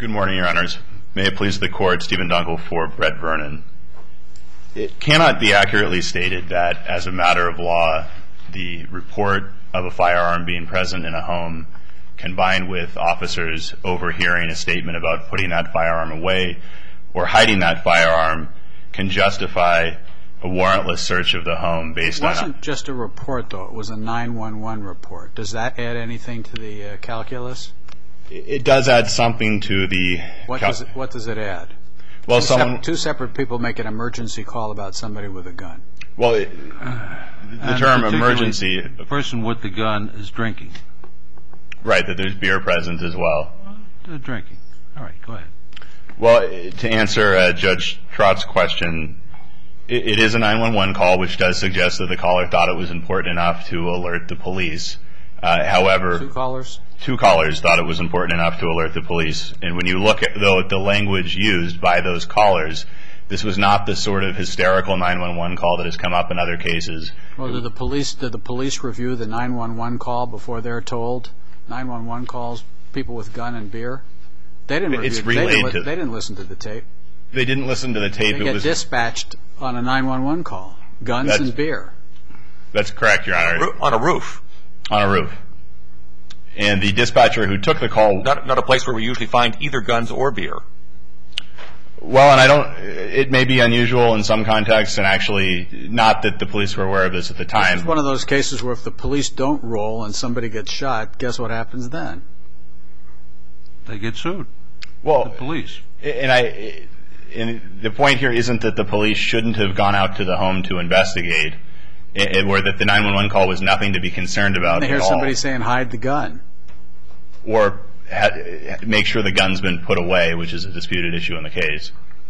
Good morning, Your Honors. May it please the Court, Stephen Dunkel for Brett Vernon. It cannot be accurately stated that, as a matter of law, the report of a firearm being present in a home, combined with officers overhearing a statement about putting that firearm away or hiding that firearm, can justify a warrantless search of the home based on... It wasn't just a report, though. It was a 911 report. Does that add anything to the calculus? It does add something to the... What does it add? Well, two separate people make an emergency call about somebody with a gun. Well, the term emergency... The person with the gun is drinking. Right, that there's beer present as well. Drinking. All right, go ahead. Well, to answer Judge Trott's question, it is a 911 call, which does suggest that the caller thought it was important enough to alert the police. However... Two callers? Two callers thought it was important enough to alert the police. And when you look at, though, at the language used by those callers, this was not the sort of hysterical 911 call that has come up in other cases. Well, did the police review the 911 call before they're told 911 calls people with gun and beer? They didn't review. They didn't listen to the tape. They didn't listen to the tape. They get dispatched on a 911 call. Guns and beer. That's correct, Your Honor. On a roof. On a roof. And the dispatcher who took the call... Not a place where we usually find either guns or beer. Well, and it may be unusual in some contexts, and actually not that the police were aware of this at the time. It's one of those cases where if the police don't roll and somebody gets shot, guess what happens then? They get sued. Well, the police. And the point here isn't that the police shouldn't have gone out to the home to investigate, or that the 911 call was nothing to be concerned about at all. They hear somebody saying, hide the gun. Or make sure the gun's been put away, which is a disputed issue in the case.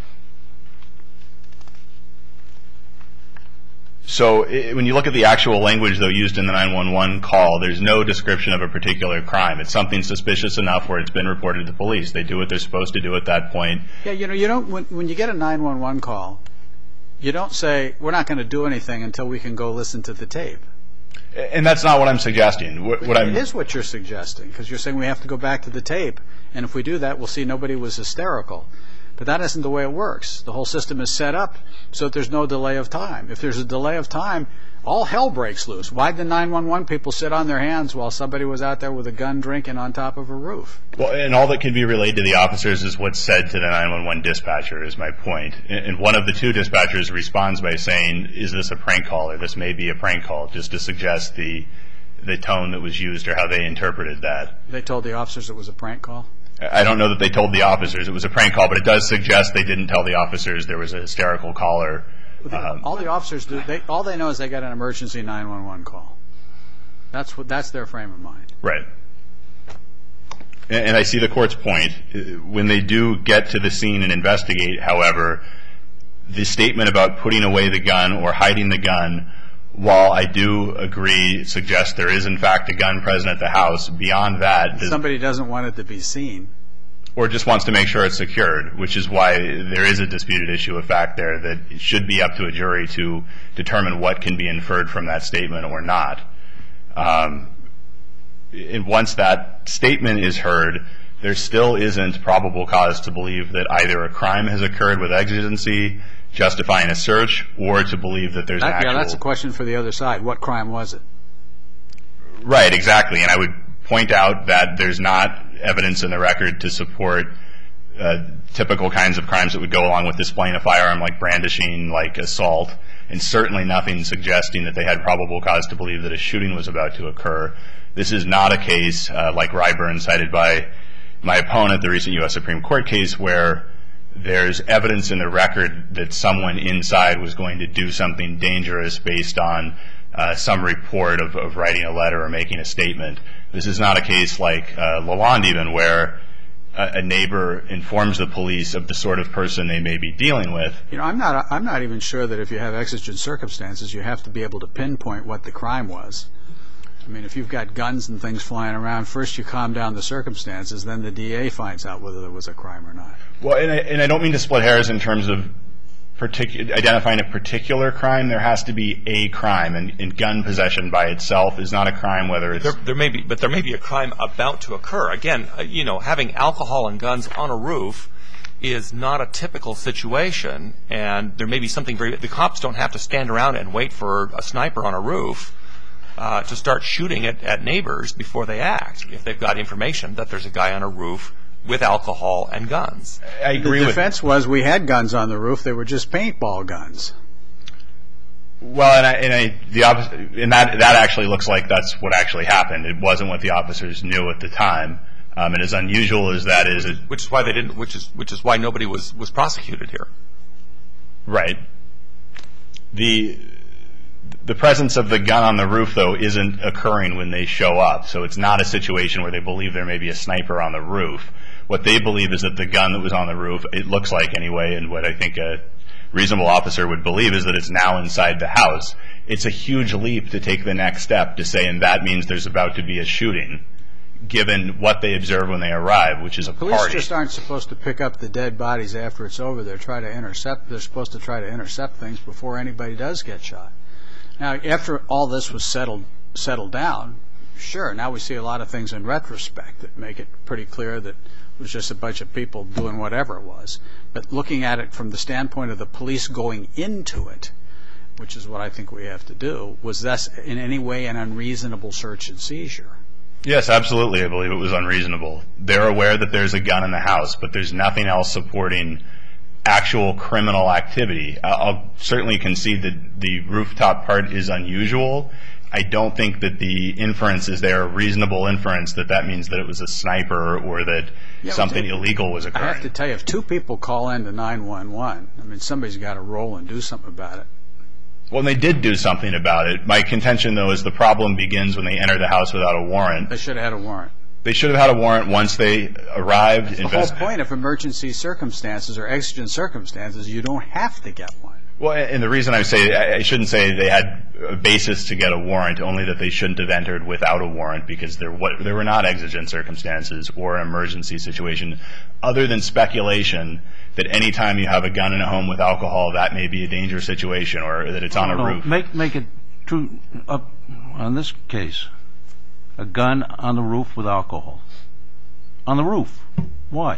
So when you look at the actual language, though, used in the 911 call, there's no description of a particular crime. It's something suspicious enough where it's been reported to the police. They do what they're supposed to do at that point. Yeah, you don't. When you get a 911 call, you don't say, we're not going to do anything until we can go listen to the tape. And that's not what I'm suggesting. It is what you're suggesting, because you're saying we have to go back to the tape, and if we do that, we'll see nobody was hysterical. But that isn't the way it works. The whole system is set up so that there's no delay of time. If there's a delay of time, all hell breaks loose. Why'd the 911 people sit on their hands while somebody was out there with a gun drinking on top of a roof? Well, and all that can be relayed to the officers is what's said to the 911 dispatcher, is my point. And one of the two dispatchers responds by saying, is this a prank call, or this may be a prank call, just to suggest the tone that was used or how they interpreted that. They told the officers it was a prank call? I don't know that they told the officers it was a prank call, but it does suggest they didn't tell the officers there was a hysterical caller. All the officers do, all they know is they got an emergency 911 call. That's their frame of mind. Right. And I see the court's point. When they do get to the scene and investigate, however, the statement about putting away the gun or hiding the gun, while I do agree, suggests there is in fact a gun present at the house, beyond that... Somebody doesn't want it to be seen. Or just wants to make sure it's secured, which is why there is a disputed issue of fact there that it should be up to a jury to determine what can be inferred from that statement or not. And once that statement is heard, there still isn't probable cause to believe that either a crime has occurred with exigency, justifying a search, or to believe that there's an actual... Yeah, that's a question for the other side. What crime was it? Right, exactly. And I would point out that there's not evidence in the record to support typical kinds of crimes that would go along with displaying a firearm, like brandishing, like assault, and certainly nothing suggesting that they had probable cause to believe that a shooting was about to occur. This is not a case like Ryburn cited by my opponent, the recent U.S. Supreme Court case, where there's evidence in the record that someone inside was going to do something dangerous based on some report of writing a letter or making a statement. This is not a case like Lalonde even, where a neighbor informs the police of the sort of person they may be dealing with. You know, I'm not even sure that if you have exigent circumstances, you have to be able to pinpoint what the crime was. I mean, if you've got guns and things flying around, first you calm down the circumstances, then the DA finds out whether there was a crime or not. Well, and I don't mean to split hairs in terms of identifying a particular crime. There has to be a crime, and gun possession by itself is not a crime. Whether it's there may be a crime about to occur. Again, having alcohol and guns on a roof is not a typical situation, and there may be something the cops don't have to stand around and wait for a sniper on a roof to start shooting at neighbors before they act if they've got information that there's a guy on a roof with alcohol and guns. I agree. The defense was we had guns on the roof; they were just paintball guns. Well, that actually looks like that's what actually happened. It wasn't what the officers knew at the time. And as unusual as that is, which is why they didn't. Which is why nobody was prosecuted here. Right. The presence of the gun on the roof, though, isn't occurring when they show up. So it's not a situation where they believe there may be a sniper on the roof. What they believe is that the gun that was on the roof, it looks like anyway, and what I think a reasonable officer would believe is that it's now inside the house. It's a huge leap to take the next step to say, and that means there's about to be a shooting, given what they observe when they arrive, which is a party. Police just aren't supposed to pick up the dead bodies after it's over. They're supposed to try to intercept things before anybody does get shot. Now, after all this was settled down, sure, now we see a lot of things in retrospect that make it pretty clear that it was just a bunch of people doing whatever it was. But looking at it from the standpoint of the police going into it, which is what I think we have to do, was this in any way an unreasonable search and seizure? Yes, absolutely. I believe it was unreasonable. They're aware that there's a gun in the house, but there's nothing else supporting actual criminal activity. I'll certainly concede that the rooftop part is unusual. I don't think that the inference is there, a reasonable inference, that means that it was a sniper or that something illegal was occurring. I have to tell you, if two people call in to 911, I mean, somebody's got to roll and do something about it. Well, they did do something about it. My contention, though, is the problem begins when they enter the house without a warrant. They should have had a warrant. They should have had a warrant once they arrived. The whole point of emergency circumstances or exigent circumstances, you don't have to get one. Well, and the reason I shouldn't say they had a basis to get a warrant, only that they shouldn't have entered without a warrant, because there were not exigent circumstances or an emergency situation, other than speculation that any time you have a gun in a home with alcohol, that may be a dangerous situation or that it's on a roof. Make it true on this case. A gun on the roof with alcohol. On the roof. Why?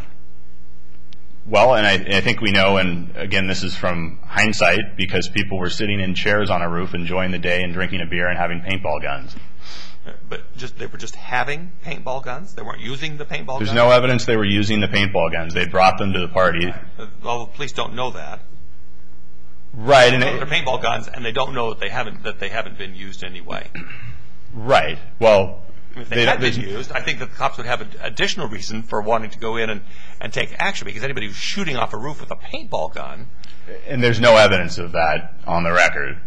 Well, and I think we know, and again, this is from hindsight, because people were sitting in chairs on a roof enjoying the day and drinking a beer and having paintball guns. But they were just having paintball guns? They weren't using the paintball guns? There's no evidence they were using the paintball guns. They brought them to the party. Well, the police don't know that. Right. They know they're paintball guns, and they don't know that they haven't been used in any way. Right. Well, if they had been used, I think that the cops would have an additional reason for wanting to go in and take action, because anybody who's shooting off a roof with a paintball gun... And there's no evidence of that on the record.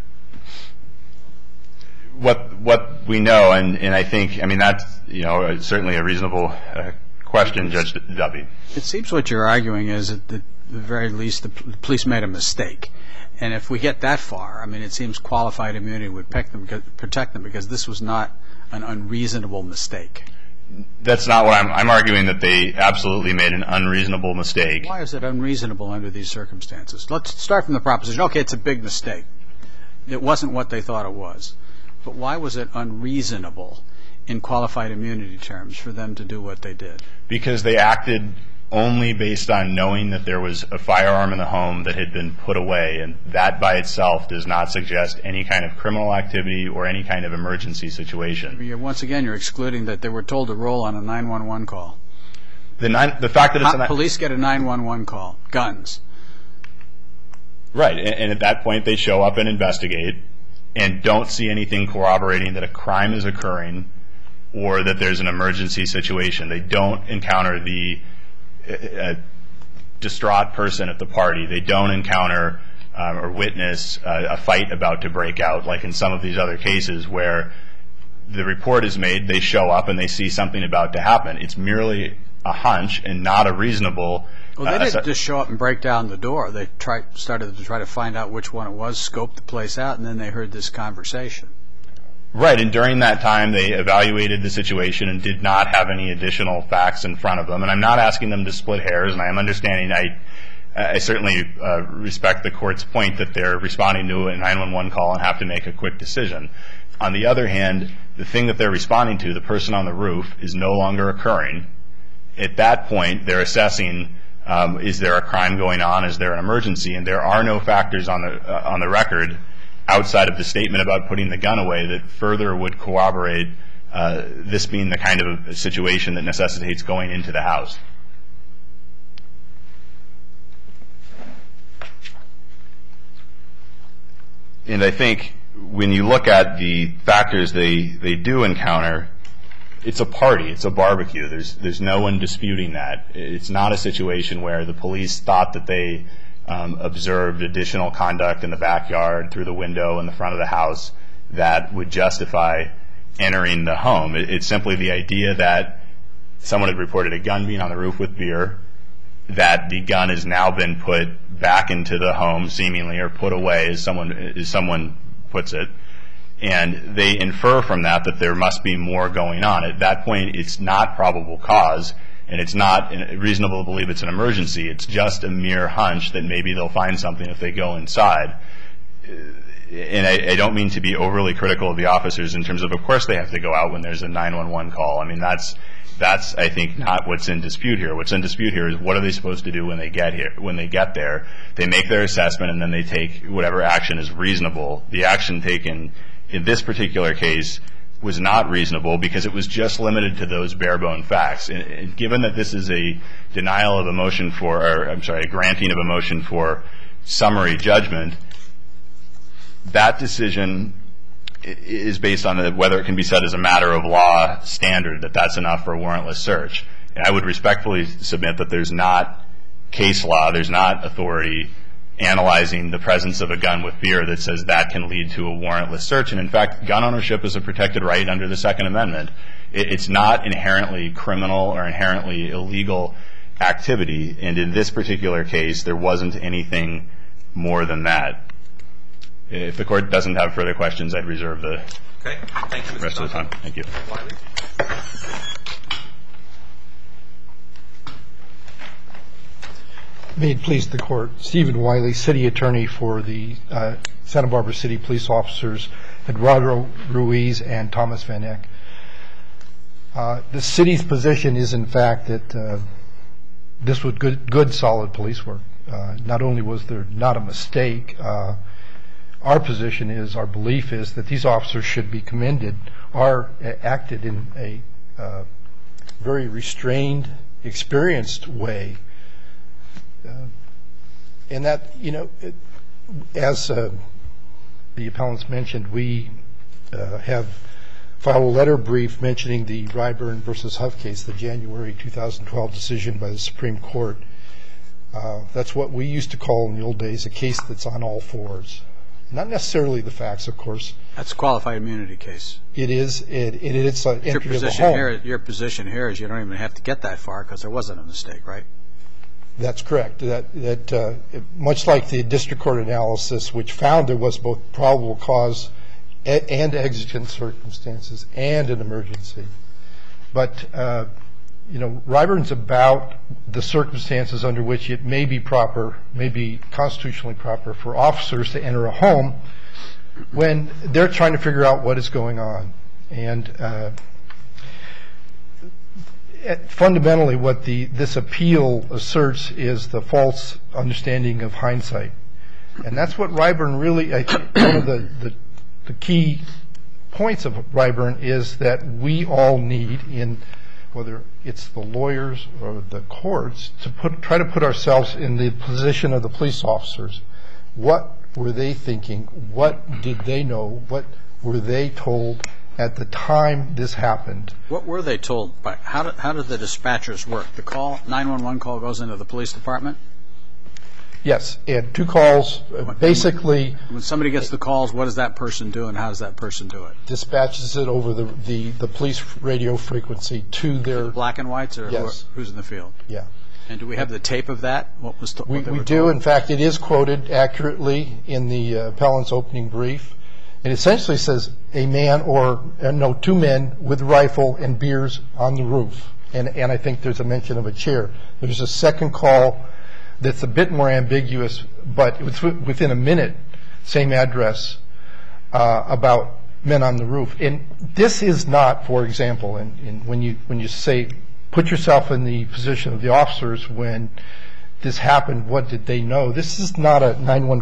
What we know, and I think, I mean, that's certainly a reasonable question, Judge Duffy. It seems what you're arguing is that at the very least the police made a mistake. And if we get that far, I mean, it seems qualified immunity would protect them, because this was not an unreasonable mistake. That's not what I'm arguing, that they absolutely made an unreasonable mistake. Why is it unreasonable under these circumstances? Let's start from the proposition. Okay, it's a big mistake. It wasn't what they thought it was. But why was it unreasonable in qualified immunity terms for them to do what they did? Because they acted only based on knowing that there was a firearm in the home that had been put away, and that by itself does not suggest any kind of criminal activity or any kind of emergency situation. Once again, you're excluding that they were told to roll on a 911 call. The fact that it's police get a 911 call, guns. Right, and at that point they show up and investigate and don't see anything corroborating that a crime is occurring or that there's an emergency situation. They don't encounter a distraught person at the party. They don't encounter or witness a fight about to break out, like in some of these other cases where the report is made, they show up and they see something about to happen. It's merely a hunch and not a reasonable... Well, they didn't just show up and break down the door. They started to try to find out which one it was, scoped the place out, and then they heard this conversation. Right, and during that time they evaluated the situation and did not have any additional facts in front of them. And I'm not asking them to split hairs, and I'm understanding. I I certainly respect the court's point that they're responding to a 911 call and have to make a quick decision. On the other hand, the thing that they're responding to, the person on the roof, is no longer occurring. At that point, they're assessing, is there a crime going on? Is there an emergency? And there are no factors on the record outside of the statement about putting the gun away that further would corroborate this being the kind of situation that necessitates going into the house. And I think when you look at the factors they do encounter, it's a party, it's a barbecue. There's no one disputing that. It's not a situation where the police thought that they observed additional conduct in the backyard through the window in the front of the house that would justify entering the home. It's simply the idea that someone had reported a gun being on the roof with beer, that the gun has now been put back into the home, seemingly, or put away, as someone puts it, and they infer from that there must be more going on. At that point, it's not probable cause, and it's not reasonable to believe it's an emergency. It's just a mere hunch that maybe they'll find something if they go inside. And I don't mean to be overly critical of the officers in terms of course they have to go out when there's a 911 call. I mean, that's I think not what's in dispute here. What's in dispute here is what are they supposed to do when they get here? When they get there, they make their assessment and then they take whatever action is reasonable. The action taken in this particular case was not reasonable because it was just limited to those bare-bone facts. And given that this is a denial of a motion for, or I'm sorry, a granting of a motion for summary judgment, that decision is based on whether it can be said as a matter of law standard that that's enough for a warrantless search. And I would respectfully submit that there's not case law, there's not authority analyzing the presence of a gun with beer that says that can lead to a warrantless search. And in fact, gun ownership is a protected right under the Second Amendment. It's not inherently criminal or inherently illegal activity. And in this particular case, there wasn't anything more than that. If the court doesn't have further questions, I'd reserve the rest of the time. Thank you. May it please the court. Stephen Wiley, city attorney for the Santa Barbara City Police Officers, Eduardo Ruiz and Thomas Van Eck. The city's position is, in fact, that this was good, solid police work. Not only was there not a mistake, our position is, our belief is that these officers should be commended, acted in a very restrained, experienced way. And that, as the appellants mentioned, we have filed a letter brief mentioning the Ryburn versus Huff case, the January 2012 decision by the Supreme Court. That's what we used to call in the old days a case that's on all fours. Not necessarily the facts, of course. That's a qualified immunity case. It is. It's an entry of the home. Your position here is you don't even have to get that far because there wasn't a mistake, right? That's correct. That much like the district court analysis, which found there was both probable cause and exigent circumstances and an emergency. But Ryburn's about the circumstances under which it may be proper, may be constitutionally proper for officers to enter a home when they're trying to figure out what is going on. And fundamentally what this appeal asserts is the false understanding of hindsight. And that's what Ryburn really, I think one of the key points of Ryburn is that we all need, in whether it's the lawyers or the courts, to try to put ourselves in the position of the police officers. What were they thinking? What did they know? What were they told at the time this happened? What were they told? How did the dispatchers work? The 911 call goes into the police department? Yes, and 2 calls, basically. When somebody gets the calls, what does that person do, and how does that person do it? Dispatches it over the police radio frequency to their... Black and whites, or yes. Who's in the field? Yeah. And do we have the tape of that? We do. In fact, it is quoted accurately in the appellant's opening brief. It essentially says a man or, 2 men with rifle and beers on the roof. And I think there's a mention of a chair. There's a second call that's a bit more ambiguous, but it's within a minute, same address, about men on the roof. And this is not, for example, when you say, put yourself in the position of the officers when this happened, what did they know? This is not a 911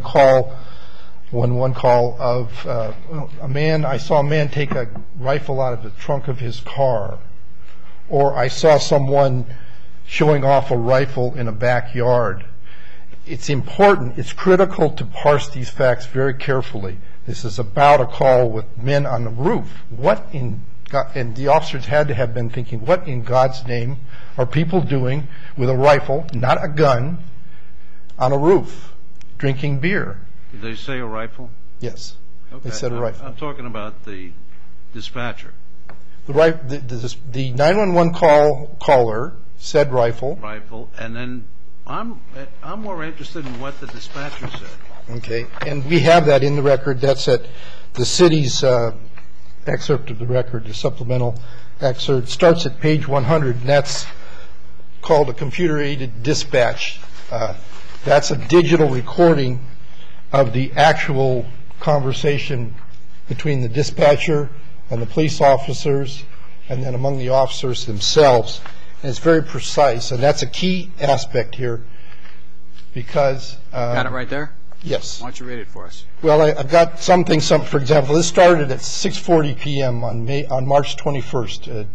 call of a man. I saw a man take a rifle out of the trunk of his car, or I saw someone showing off a rifle in a backyard. It's important, it's critical to parse these facts very carefully. This is about a call with men on the roof. And the officers had to have been thinking, what in God's name are people doing with a rifle, not a gun, on a roof, drinking beer? Did they say a rifle? Yes, Okay. they said a rifle. I'm talking about the dispatcher. The 911 caller said rifle. Rifle, and then I'm more interested in what the dispatcher said. Okay, and we have that in the record. That's at the city's excerpt of the record, the supplemental excerpt. Starts at page 100, and that's called a computer-aided dispatch. That's a digital recording of the actual conversation between the dispatcher and the police officers, and then among the officers themselves. And it's very precise, and that's a key aspect here because... Got it right there? Yes. Why don't you read it for us? Well, I've got something, for example, this started at 6:40 p.m. on March 21st,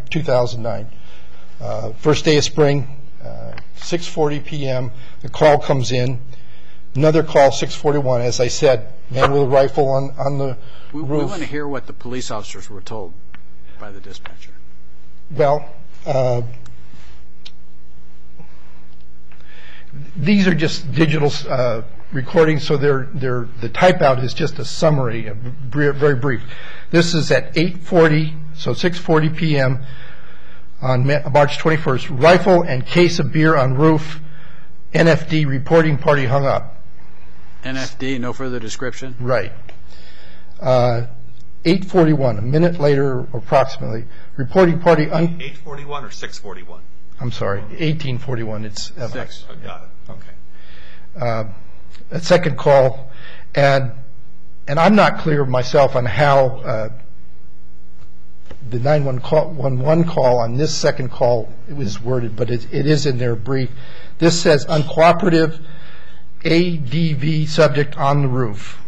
2009. First day of spring, 6:40 p.m., the call comes in. Another call, 6:41, as I said, man with a rifle on the roof. We want to hear what the police officers were told by the dispatcher. Well, these are just digital recordings, so the type out is just a summary, very brief. This is at 8:40, so 6:40 p.m. on March 21st. Rifle and case of beer on roof. NFD reporting party hung up. NFD, no further description? Right. 8:41, a minute later, approximately. Reporting party. 8:41 or 6:41? I'm sorry, 1841. It's 6. Oh, got it. Okay. A second call, and I'm not clear myself on how the 911 call on this second call was worded, but it is in their brief. This says uncooperative ADV subject on the roof.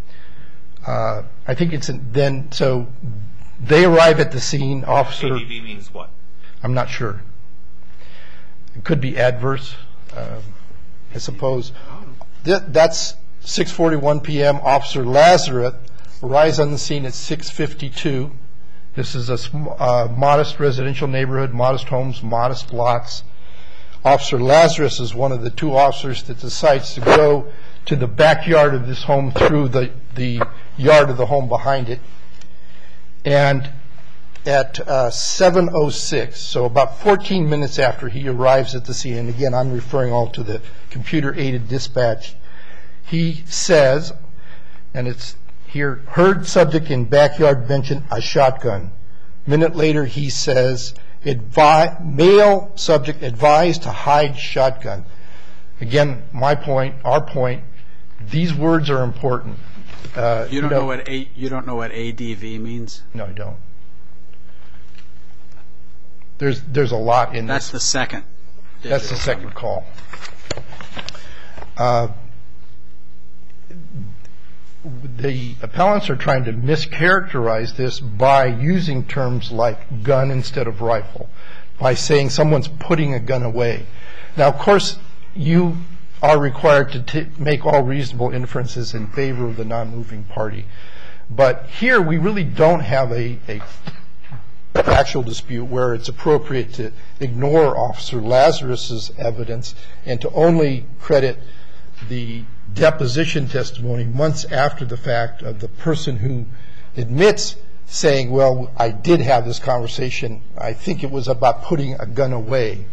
I think it's then, so they arrive at the scene, officer. ADV means what? I'm not sure. It could be adverse, I suppose. That's 6:41 p.m. Officer Lazarus arrives on the scene at 6:52. This is a modest residential neighborhood, modest homes, modest lots. Officer Lazarus is one of the two officers that decides to go to the backyard of this home through the yard of the home behind it. And at 7:06, so about 14 minutes after he arrives at the scene, and again, I'm referring all to the computer-aided dispatch, he says, and it's here, heard subject in backyard mention a shotgun. Minute later, he says, male subject advised to hide shotgun. Again, my point, our point, these words are important. You don't know what ADV means? No, I don't. There's a lot in That's this. the second. That's the second call. The appellants are trying to mischaracterize this by using terms like gun instead of rifle, by saying someone's putting a gun away. Now, of course, you are required to make all reasonable inferences in favor of the non-moving party. But here we really don't have a factual dispute where it's appropriate to ignore Officer Lazarus's evidence and to only credit the deposition testimony months after the fact of the person who admits saying, well, I did have this conversation. I think it was about putting a gun away.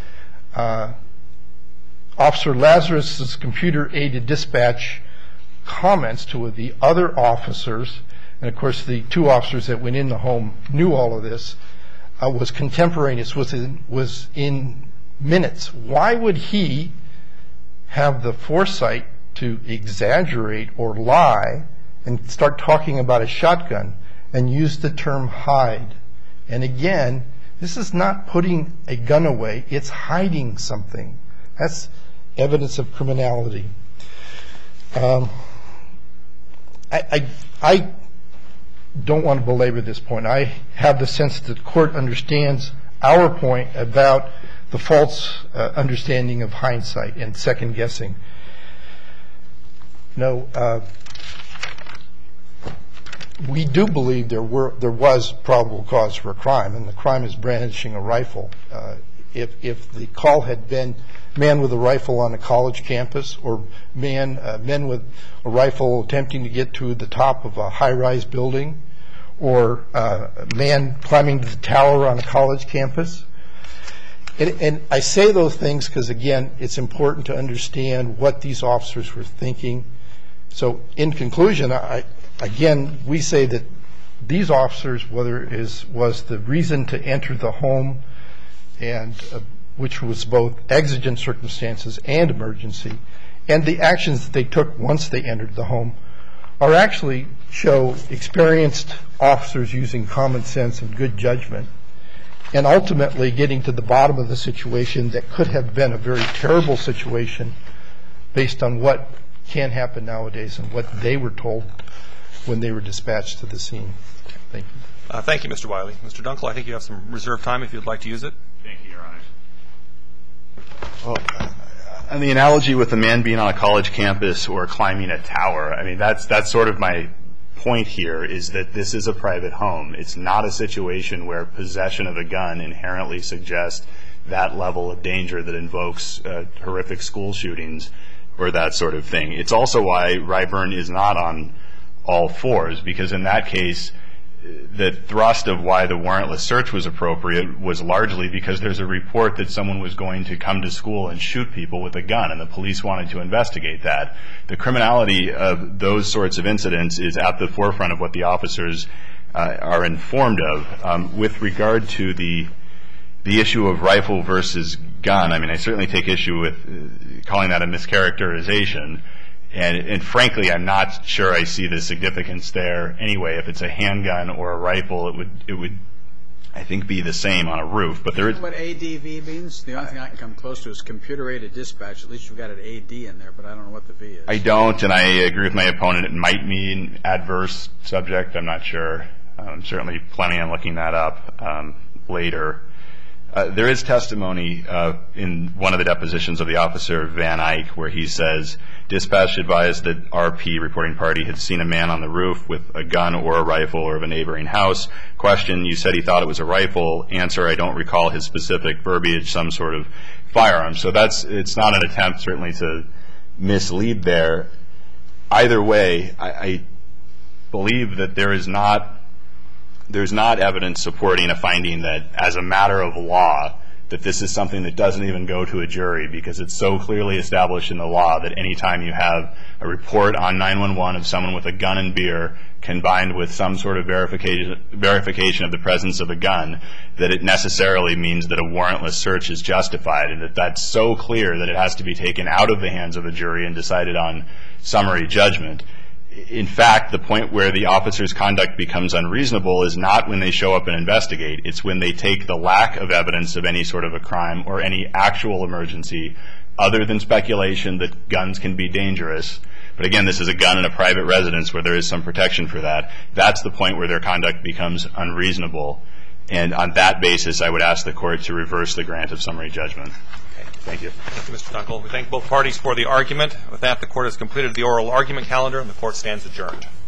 Officer Lazarus's computer-aided dispatch comments to the other officers, and of course the two officers that went in the home knew all of this, was contemporaneous, was in minutes. Why would he have the foresight to exaggerate or lie and start talking about a shotgun and use the term hide. And again, this is not putting a gun away, it's hiding something. That's evidence of criminality. I don't want to belabor this point. I have the sense that the court understands our point about the false understanding of hindsight and second guessing. We do believe there was probable cause for a crime, and the crime is brandishing a rifle. If the call had been man with a rifle on a college campus, or men with a rifle attempting to get to the top of a high-rise building, or a man climbing to the tower on a college campus. And I say those things because, again, it's important to understand what these officers were thinking. So in conclusion, again, we say that these officers, whether it was the reason to enter the home, and which was both exigent circumstances and emergency, and the actions that they took once they entered the home, are actually show experienced officers using common sense and good judgment, and ultimately getting to the bottom of the situation that could have been a very terrible situation based on what can happen nowadays and what they were told when they were dispatched to the scene. Thank you. Thank you, Mr. Wiley. Mr. Dunkel, I think you have some reserved time if you'd like to use it. Thank you, Your Honor. Well, and the analogy with a man being on a college campus or climbing a tower, I mean, that's sort of my point here, is that this is a private home. It's not a situation where possession of a gun inherently suggests that level of danger that invokes horrific school shootings or that sort of thing. It's also why Ryburn is not on all fours, because in that case, the thrust of why the warrantless search was appropriate was largely because there's a report that someone was going to come to school and shoot people with a gun, and the police wanted to investigate that. The criminality of those sorts of incidents is at the forefront of what the officers are informed of. With regard to the issue of rifle versus gun, I mean, I certainly take issue with calling that a mischaracterization. And frankly, I'm not sure I see the significance there anyway. If it's a handgun or a rifle, it would, I think, be the same on a roof. But there is. You know what ADV means? The only thing I can come close to is computer-aided dispatch. At least you've got an AD in there, but I don't know what the V is. I don't, and I agree with my opponent. It might mean adverse subject. I'm not sure. I'm certainly planning on looking that up later. There is testimony in one of the depositions of the officer, Van Eyck, where he says, dispatch advised that RP, reporting party, had seen a man on the roof with a gun or a rifle or of a neighboring house. Question, you said he thought it was a rifle. Answer, I don't recall his specific verbiage, some sort of firearm. So it's not an attempt, certainly, to mislead there. Either way, I believe that there's not evidence supporting a finding that, as a matter of law, that this is something that doesn't even go to a jury, because it's so clearly established in the law that any time you have a report on 911 of someone with a gun and beer combined with some sort of verification of the presence of a gun, that it necessarily means that a warrantless search is justified, and that's so clear that it has to be taken out of the hands of a jury and decided on summary judgment. In fact, the point where the officer's conduct becomes unreasonable is not when they show up and investigate. It's when they take the lack of evidence of any sort of a crime or any actual emergency, other than speculation that guns can be dangerous. But again, this is a gun in a private residence where there is some protection for that. That's the point where their conduct becomes unreasonable. And on that basis, I would ask the court to reverse the grant of summary judgment. Thank you. Thank you, Mr. Dunkel. We thank both parties for the argument. With that, the court has completed the oral argument calendar, and the court stands adjourned.